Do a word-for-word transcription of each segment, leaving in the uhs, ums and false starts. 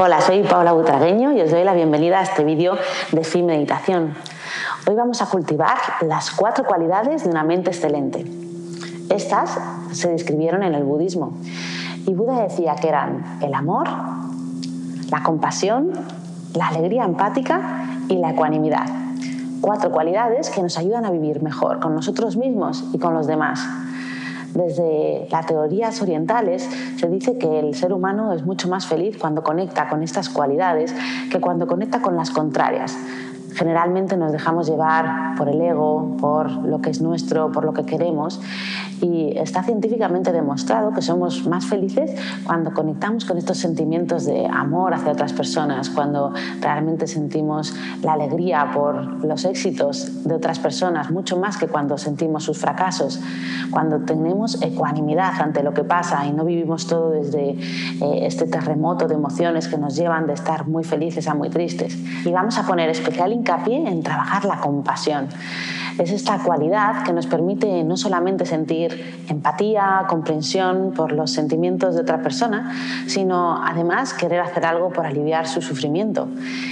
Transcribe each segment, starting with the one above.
Hola, soy Paula Butragueño y os doy la bienvenida a este vídeo de Fin Meditación. Hoy vamos a cultivar las cuatro cualidades de una mente excelente. Estas se describieron en el budismo y Buda decía que eran el amor, la compasión, la alegría empática y la ecuanimidad. Cuatro cualidades que nos ayudan a vivir mejor con nosotros mismos y con los demás. Desde las teorías orientales se dice que el ser humano es mucho más feliz cuando conecta con estas cualidades que cuando conecta con las contrarias. Generalmente nos dejamos llevar por el ego, por lo que es nuestro, por lo que queremos, y está científicamente demostrado que somos más felices cuando conectamos con estos sentimientos de amor hacia otras personas, cuando realmente sentimos la alegría por los éxitos de otras personas, mucho más que cuando sentimos sus fracasos, cuando tenemos ecuanimidad ante lo que pasa y no vivimos todo desde eh, este terremoto de emociones que nos llevan de estar muy felices a muy tristes. Y vamos a poner especial hincapié en trabajar la compasión. Es esta cualidad que nos permite no solamente sentir empatía, comprensión por los sentimientos de otra persona, sino además querer hacer algo por aliviar su sufrimiento.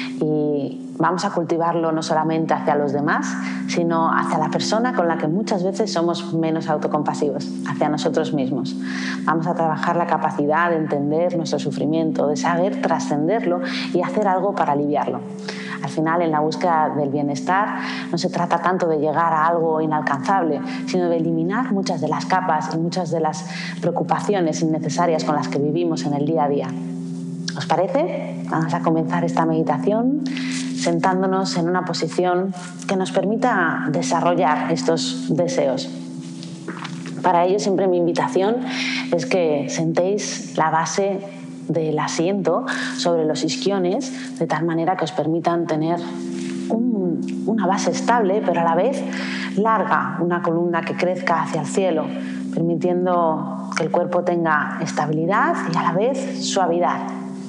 Y vamos a cultivarlo no solamente hacia los demás, sino hacia la persona con la que muchas veces somos menos autocompasivos, hacia nosotros mismos. Vamos a trabajar la capacidad de entender nuestro sufrimiento, de saber trascenderlo y hacer algo para aliviarlo. Al final, en la búsqueda del bienestar, no se trata tanto de llegar a algo inalcanzable, sino de eliminar muchas de las capas y muchas de las preocupaciones innecesarias con las que vivimos en el día a día. ¿Os parece? Vamos a comenzar esta meditación sentándonos en una posición que nos permita desarrollar estos deseos. Para ello, siempre mi invitación es que sentéis la base del asiento sobre los isquiones de tal manera que os permitan tener un, una base estable, pero a la vez larga, una columna que crezca hacia el cielo, permitiendo que el cuerpo tenga estabilidad y a la vez suavidad.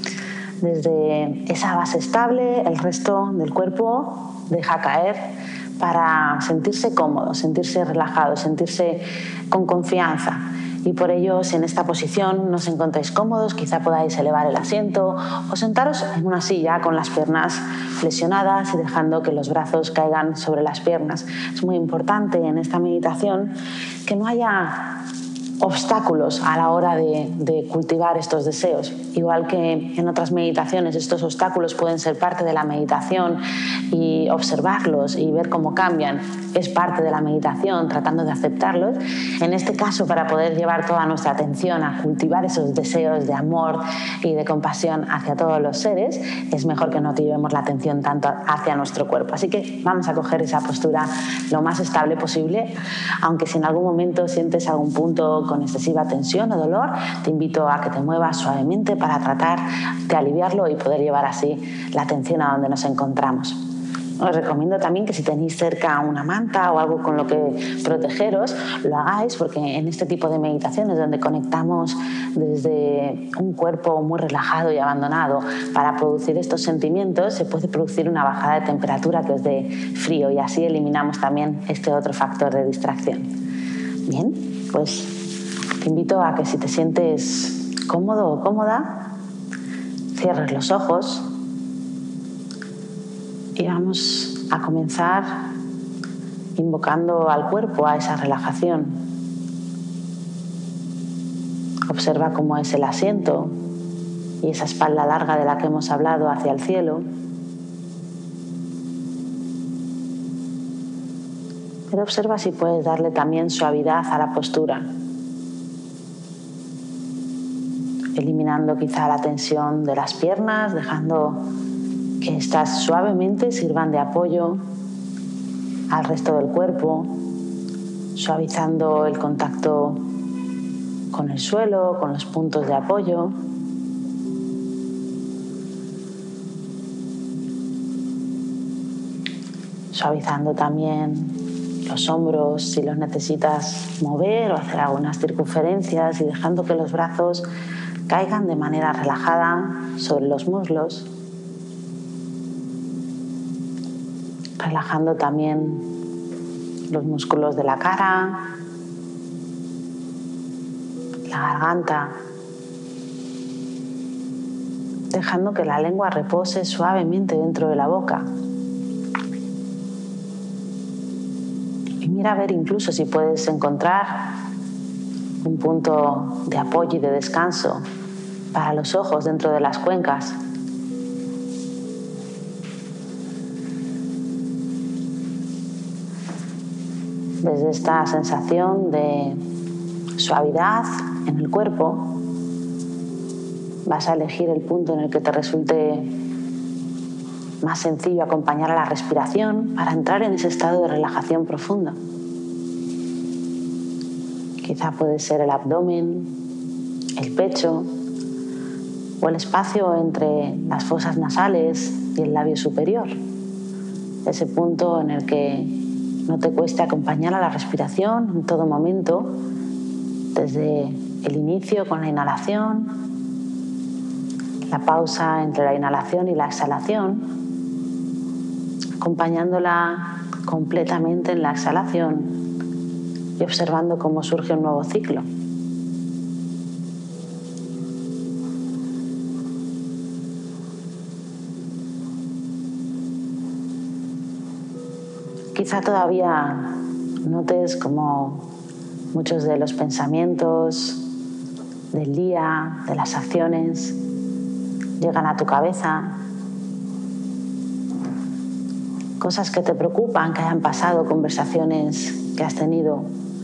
Desde esa base estable, el resto del cuerpo deja caer para sentirse cómodo, sentirse relajado, sentirse con confianza. Y por ello, si en esta posición no os encontráis cómodos, quizá podáis elevar el asiento o sentaros en una silla con las piernas flexionadas y dejando que los brazos caigan sobre las piernas. Es muy importante en esta meditación que no haya obstáculos a la hora de, de cultivar estos deseos. Igual que en otras meditaciones, estos obstáculos pueden ser parte de la meditación y observarlos y ver cómo cambian es parte de la meditación, tratando de aceptarlos. En este caso, para poder llevar toda nuestra atención a cultivar esos deseos de amor y de compasión hacia todos los seres, es mejor que no llevemos la atención tanto hacia nuestro cuerpo. Así que vamos a coger esa postura lo más estable posible, aunque si en algún momento sientes algún punto con excesiva tensión o dolor, te invito a que te muevas suavemente para tratar de aliviarlo y poder llevar así la atención a donde nos encontramos. Os recomiendo también que si tenéis cerca una manta o algo con lo que protegeros, lo hagáis, porque en este tipo de meditaciones donde conectamos desde un cuerpo muy relajado y abandonado para producir estos sentimientos, se puede producir una bajada de temperatura que os dé frío y así eliminamos también este otro factor de distracción. Bien, pues te invito a que si te sientes cómodo o cómoda, cierres los ojos. Y vamos a comenzar invocando al cuerpo a esa relajación. Observa cómo es el asiento y esa espalda larga de la que hemos hablado hacia el cielo. Pero observa si puedes darle también suavidad a la postura, eliminando quizá la tensión de las piernas, dejando que éstas suavemente sirvan de apoyo al resto del cuerpo, suavizando el contacto con el suelo, con los puntos de apoyo. Suavizando también los hombros si los necesitas mover o hacer algunas circunferencias y dejando que los brazos caigan de manera relajada sobre los muslos. Relajando también los músculos de la cara, la garganta, dejando que la lengua repose suavemente dentro de la boca. Y mira a ver incluso si puedes encontrar un punto de apoyo y de descanso para los ojos dentro de las cuencas. Desde esta sensación de suavidad en el cuerpo, vas a elegir el punto en el que te resulte más sencillo acompañar a la respiración para entrar en ese estado de relajación profunda. Quizá puede ser el abdomen, el pecho o el espacio entre las fosas nasales y el labio superior. Ese punto en el que no te cueste acompañar a la respiración en todo momento, desde el inicio con la inhalación, la pausa entre la inhalación y la exhalación, acompañándola completamente en la exhalación y observando cómo surge un nuevo ciclo. Quizá todavía notes como muchos de los pensamientos del día, de las acciones, llegan a tu cabeza. Cosas que te preocupan, que hayan pasado, conversaciones que has tenido,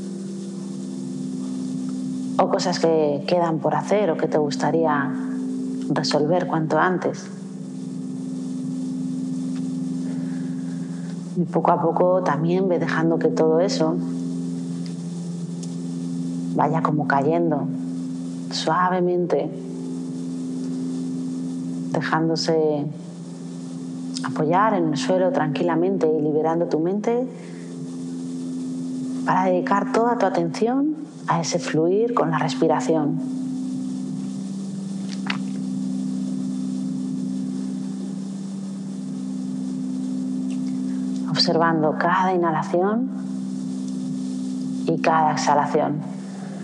o cosas que quedan por hacer o que te gustaría resolver cuanto antes. Y poco a poco también ve dejando que todo eso vaya como cayendo suavemente, dejándose apoyar en el suelo tranquilamente y liberando tu mente para dedicar toda tu atención a ese fluir con la respiración. Observando cada inhalación y cada exhalación.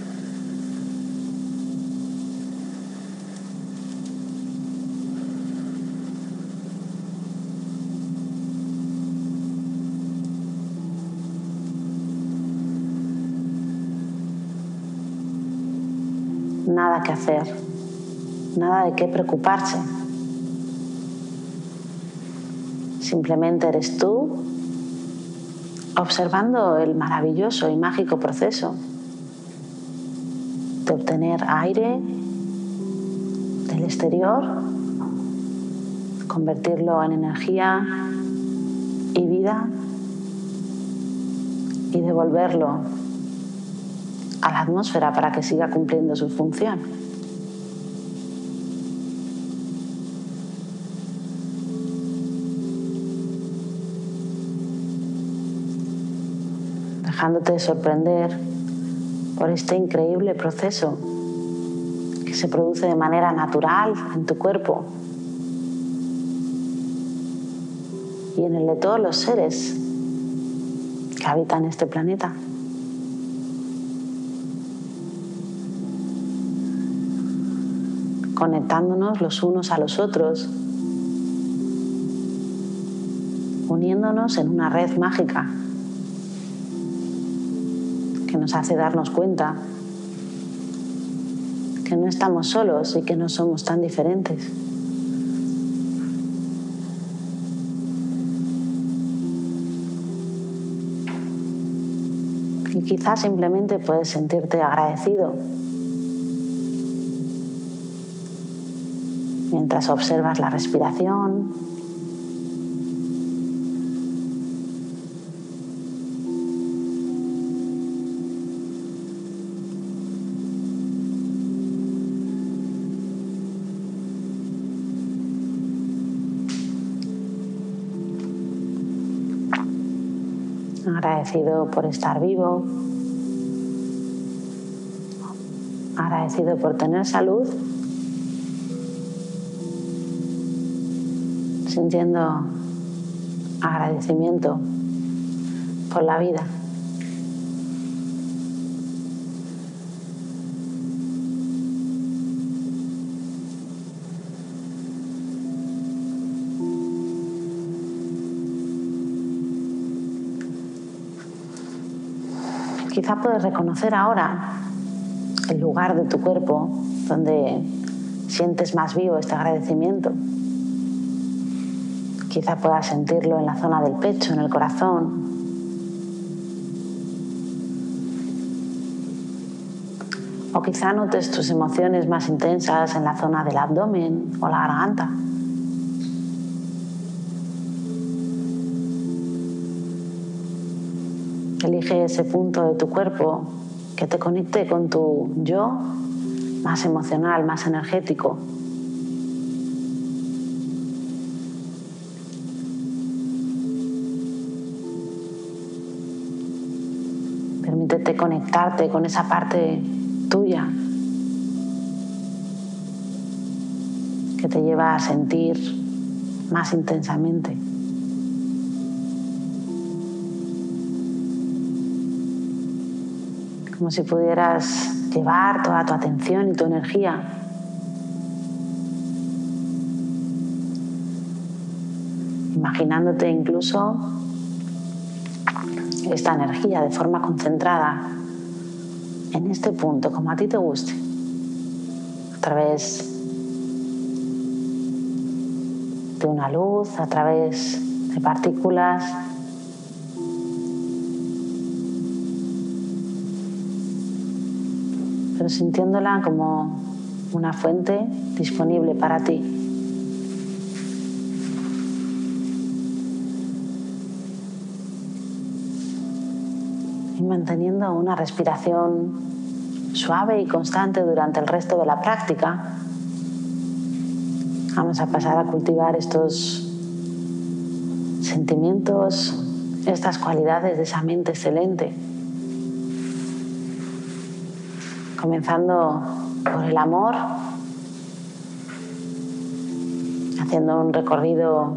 Nada que hacer, nada de qué preocuparse. Simplemente eres tú observando el maravilloso y mágico proceso de obtener aire del exterior, convertirlo en energía y vida y devolverlo a la atmósfera para que siga cumpliendo su función. Dejándote sorprender por este increíble proceso que se produce de manera natural en tu cuerpo y en el de todos los seres que habitan este planeta. Conectándonos los unos a los otros, uniéndonos en una red mágica que nos hace darnos cuenta que no estamos solos y que no somos tan diferentes. Y quizás simplemente puedes sentirte agradecido mientras observas la respiración, agradecido por estar vivo, agradecido por tener salud, sintiendo agradecimiento por la vida. Quizá puedes reconocer ahora el lugar de tu cuerpo donde sientes más vivo este agradecimiento. Quizá puedas sentirlo en la zona del pecho, en el corazón. O quizá notes tus emociones más intensas en la zona del abdomen o la garganta. Elige ese punto de tu cuerpo que te conecte con tu yo más emocional, más energético. Permítete conectarte con esa parte tuya que te lleva a sentir más intensamente. Como si pudieras llevar toda tu atención y tu energía imaginándote incluso esta energía de forma concentrada en este punto, como a ti te guste, a través de una luz, a través de partículas. Pero sintiéndola como una fuente disponible para ti. Y manteniendo una respiración suave y constante durante el resto de la práctica, vamos a pasar a cultivar estos sentimientos, estas cualidades de esa mente excelente. Comenzando por el amor, haciendo un recorrido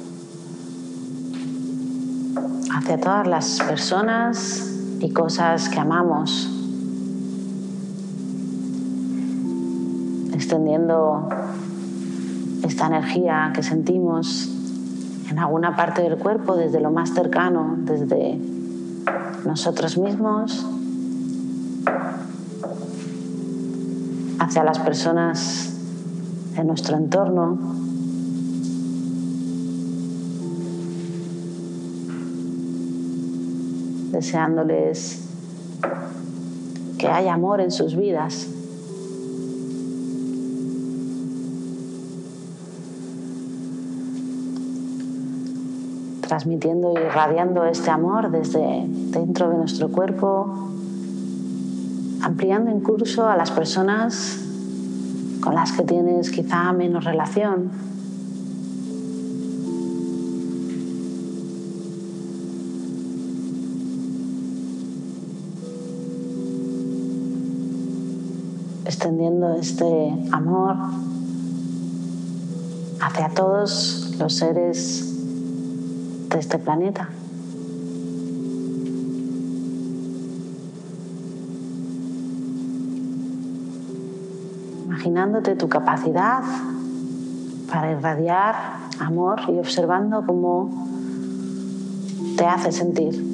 hacia todas las personas y cosas que amamos, extendiendo esta energía que sentimos en alguna parte del cuerpo, desde lo más cercano, desde nosotros mismos, hacia las personas de nuestro entorno. Deseándoles que haya amor en sus vidas. Transmitiendo y irradiando este amor desde dentro de nuestro cuerpo, ampliando incluso a las personas con las que tienes quizá menos relación. Extendiendo este amor hacia todos los seres de este planeta. Imaginándote tu capacidad para irradiar amor y observando cómo te hace sentir.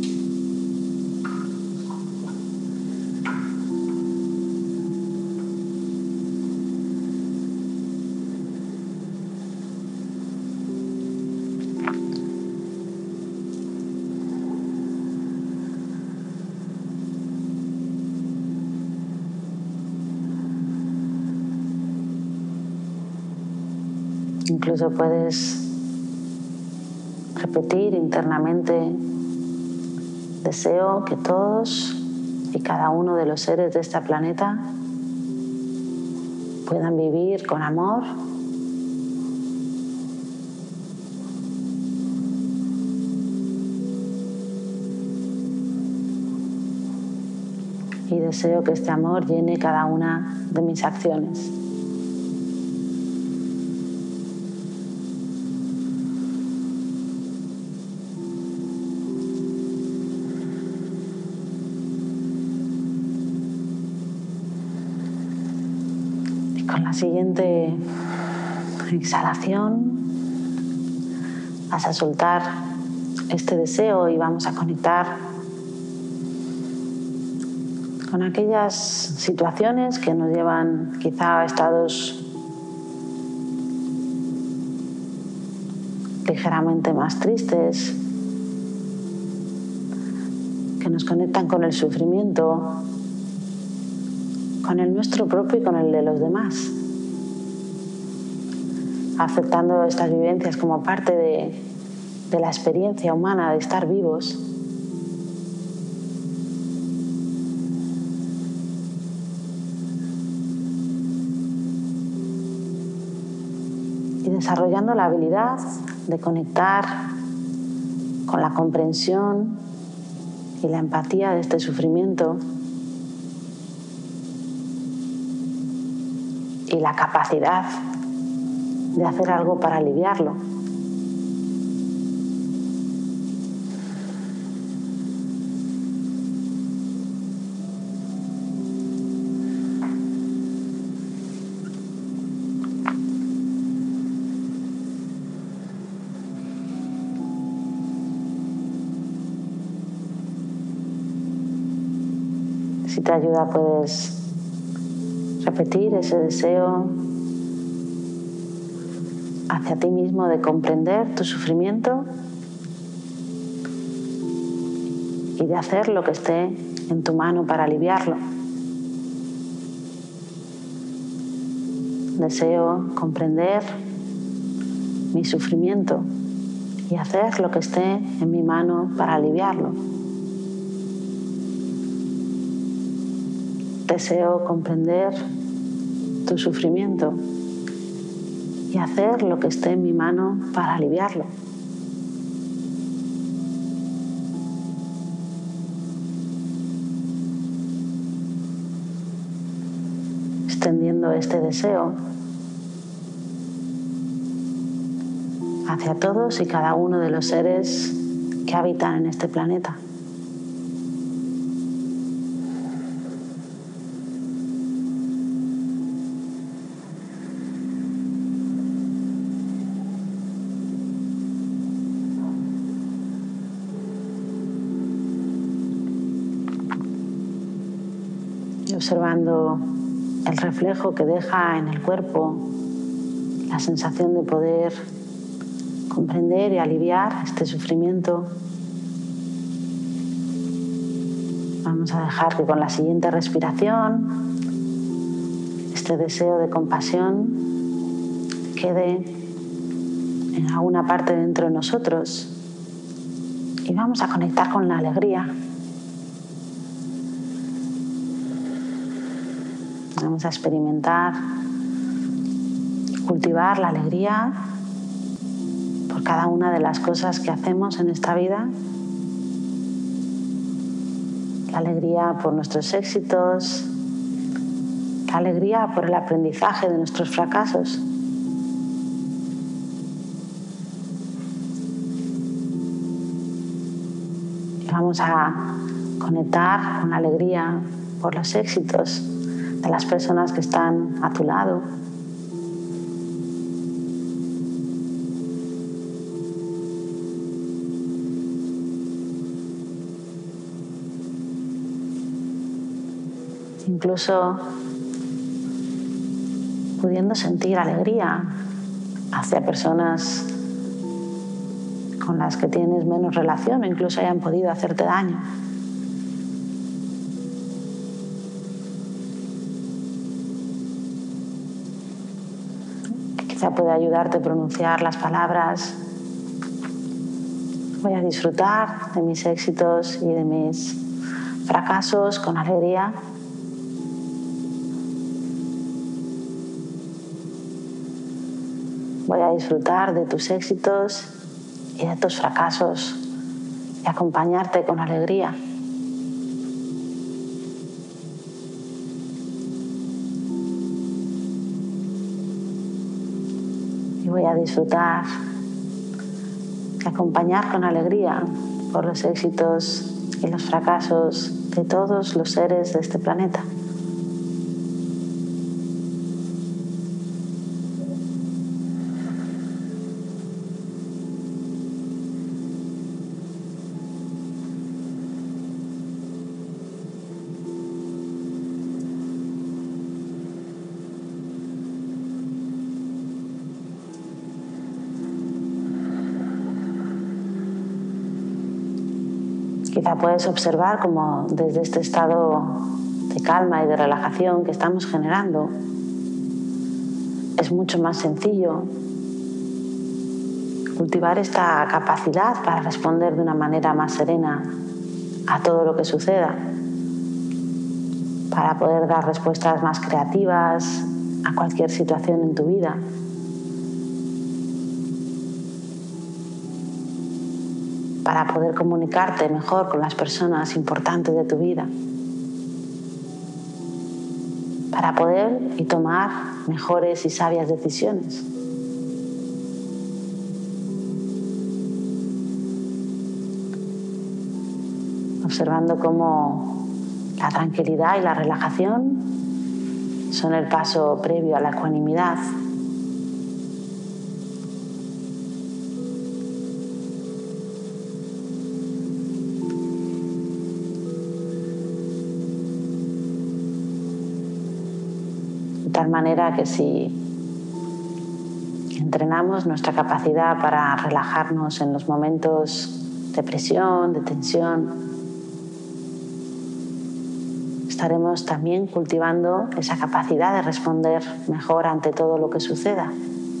Incluso puedes repetir internamente: deseo que todos y cada uno de los seres de este planeta puedan vivir con amor, y deseo que este amor llene cada una de mis acciones. Con la siguiente exhalación vas a soltar este deseo y vamos a conectar con aquellas situaciones que nos llevan quizá a estados ligeramente más tristes, que nos conectan con el sufrimiento, con el nuestro propio y con el de los demás, aceptando estas vivencias como parte de, de la experiencia humana de estar vivos. Y desarrollando la habilidad de conectar con la comprensión y la empatía de este sufrimiento y la capacidad de hacer algo para aliviarlo. Si te ayuda, puedes repetir ese deseo hacia ti mismo de comprender tu sufrimiento y de hacer lo que esté en tu mano para aliviarlo. Deseo comprender mi sufrimiento y hacer lo que esté en mi mano para aliviarlo. Deseo comprender tu sufrimiento y hacer lo que esté en mi mano para aliviarlo. Extendiendo este deseo hacia todos y cada uno de los seres que habitan en este planeta. Y observando el reflejo que deja en el cuerpo, la sensación de poder comprender y aliviar este sufrimiento. Vamos a dejar que con la siguiente respiración este deseo de compasión quede en alguna parte dentro de nosotros y vamos a conectar con la alegría. Vamos a experimentar, cultivar la alegría por cada una de las cosas que hacemos en esta vida. La alegría por nuestros éxitos, la alegría por el aprendizaje de nuestros fracasos. Y vamos a conectar con la alegría por los éxitos de las personas que están a tu lado. Incluso pudiendo sentir alegría hacia personas con las que tienes menos relación o incluso hayan podido hacerte daño. Quizá puede ayudarte a pronunciar las palabras: voy a disfrutar de mis éxitos y de mis fracasos con alegría. Voy a disfrutar de tus éxitos y de tus fracasos y acompañarte con alegría. Y voy a disfrutar y acompañar con alegría por los éxitos y los fracasos de todos los seres de este planeta. Quizá puedes observar cómo desde este estado de calma y de relajación que estamos generando es mucho más sencillo cultivar esta capacidad para responder de una manera más serena a todo lo que suceda, para poder dar respuestas más creativas a cualquier situación en tu vida. Para poder comunicarte mejor con las personas importantes de tu vida. Para poder y tomar mejores y sabias decisiones. Observando cómo la tranquilidad y la relajación son el paso previo a la ecuanimidad. De tal manera que si entrenamos nuestra capacidad para relajarnos en los momentos de presión, de tensión, estaremos también cultivando esa capacidad de responder mejor ante todo lo que suceda.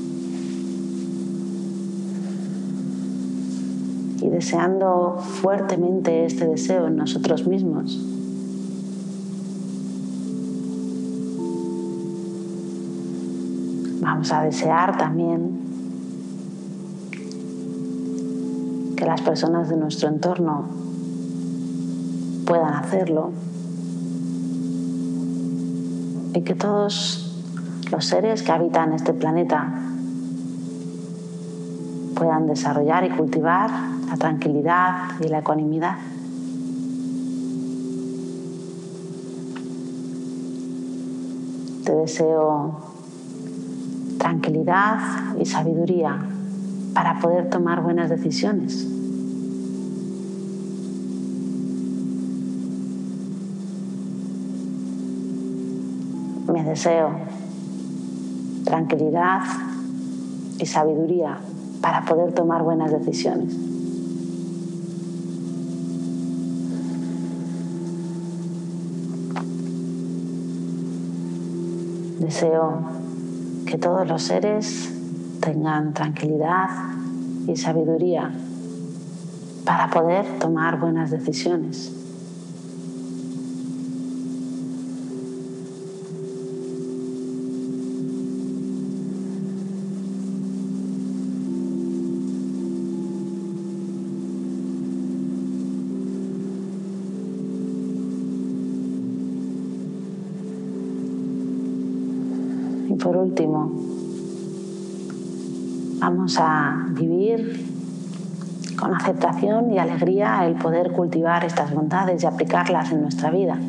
Y deseando fuertemente este deseo en nosotros mismos, vamos a desear también que las personas de nuestro entorno puedan hacerlo y que todos los seres que habitan este planeta puedan desarrollar y cultivar la tranquilidad y la ecuanimidad. Te deseo tranquilidad y sabiduría para poder tomar buenas decisiones. Me deseo tranquilidad y sabiduría para poder tomar buenas decisiones. Deseo que todos los seres tengan tranquilidad y sabiduría para poder tomar buenas decisiones. Y por último, vamos a vivir con aceptación y alegría el poder cultivar estas bondades y aplicarlas en nuestra vida.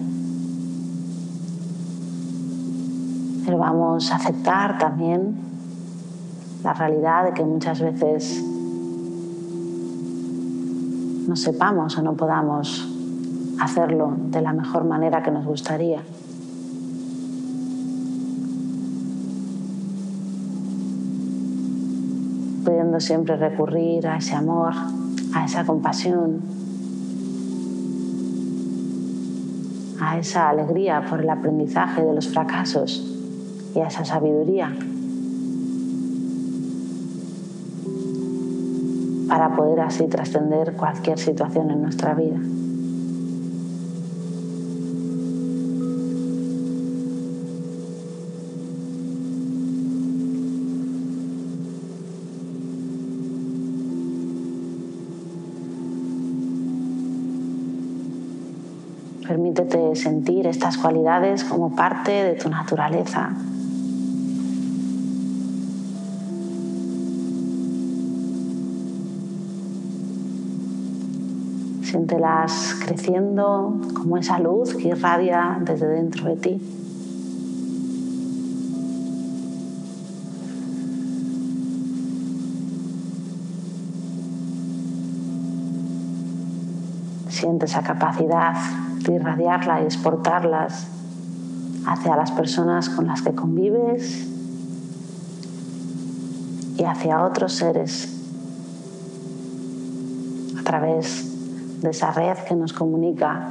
Pero vamos a aceptar también la realidad de que muchas veces no sepamos o no podamos hacerlo de la mejor manera que nos gustaría. Pudiendo siempre recurrir a ese amor, a esa compasión, a esa alegría por el aprendizaje de los fracasos y a esa sabiduría para poder así trascender cualquier situación en nuestra vida. Permítete sentir estas cualidades como parte de tu naturaleza. Siéntelas creciendo como esa luz que irradia desde dentro de ti. Siente esa capacidad de irradiarla y exportarlas hacia las personas con las que convives y hacia otros seres a través de esa red que nos comunica.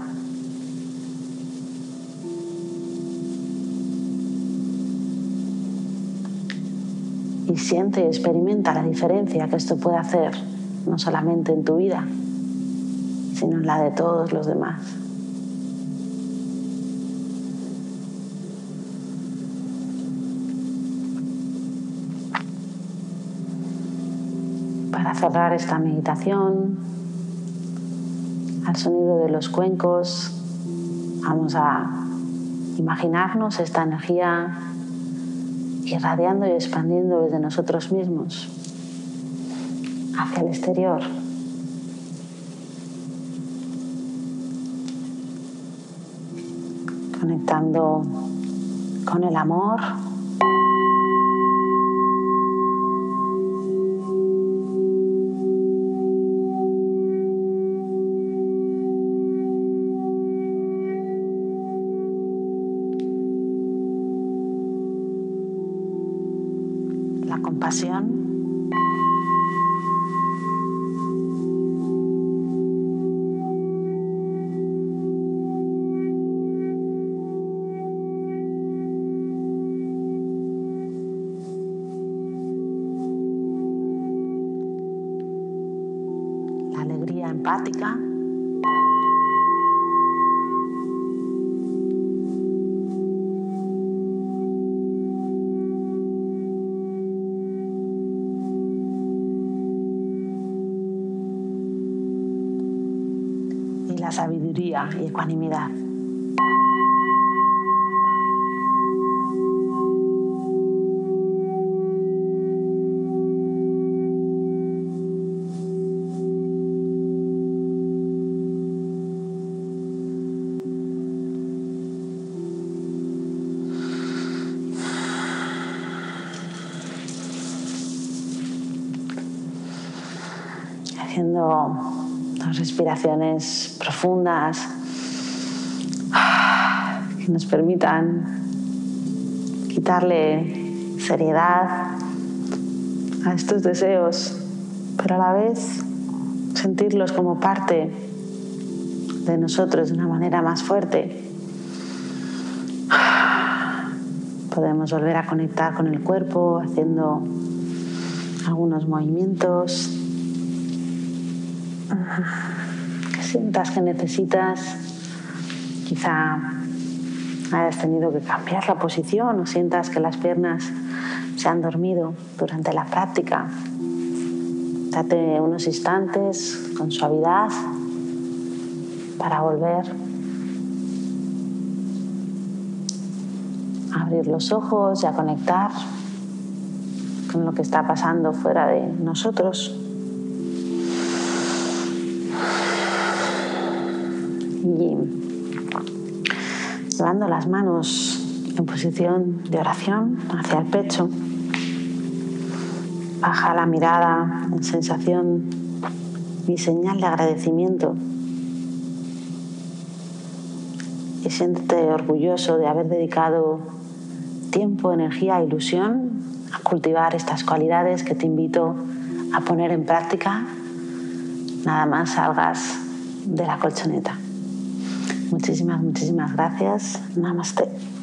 Y siente y experimenta la diferencia que esto puede hacer, no solamente en tu vida, sino en la de todos los demás. Para cerrar esta meditación, al sonido de los cuencos, vamos a imaginarnos esta energía irradiando y expandiendo desde nosotros mismos hacia el exterior. Conectando con el amor, la compasión, la alegría empática, y la sabiduría y ecuanimidad. Haciendo dos respiraciones profundas que nos permitan quitarle seriedad a estos deseos, pero a la vez sentirlos como parte de nosotros de una manera más fuerte. Podemos volver a conectar con el cuerpo haciendo algunos movimientos que sientas que necesitas. Quizá hayas tenido que cambiar la posición o sientas que las piernas se han dormido durante la práctica. Date unos instantes con suavidad para volver a abrir los ojos y a conectar con lo que está pasando fuera de nosotros. Y llevando las manos en posición de oración hacia el pecho, baja la mirada en sensación y señal de agradecimiento y siéntete orgulloso de haber dedicado tiempo, energía e ilusión a cultivar estas cualidades que te invito a poner en práctica nada más salgas de la colchoneta. Muchísimas, muchísimas gracias. Namaste.